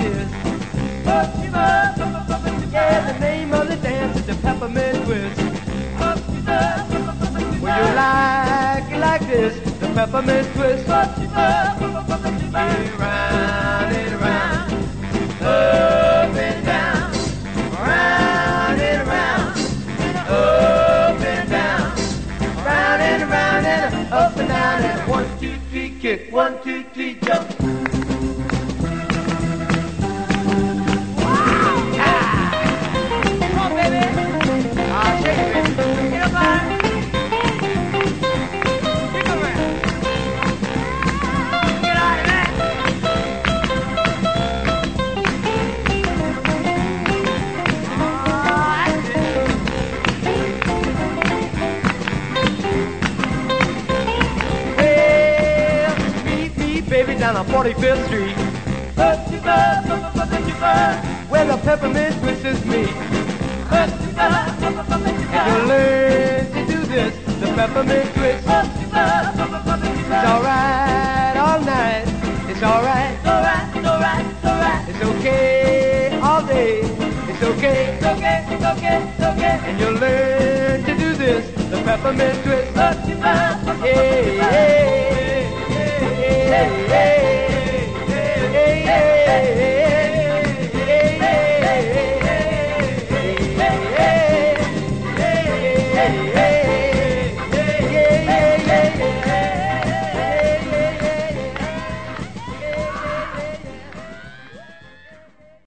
is. Yeah, the name of the dance is the peppermint twist. Well, you like it like this, the peppermint twist. Round and round, up and down, round and round, up and down, round and round and up and down and 1, 2, 3 kick, 1, 2, 3 jump. Baby, down on 45th Street, where the peppermint twist is me. And you learn to do this, the peppermint twist. It's alright all night, it's alright, it's okay all day, it's okay, and you learn to do this, the peppermint twist. Hey, hey, hey, hey, hey, hey, hey, hey.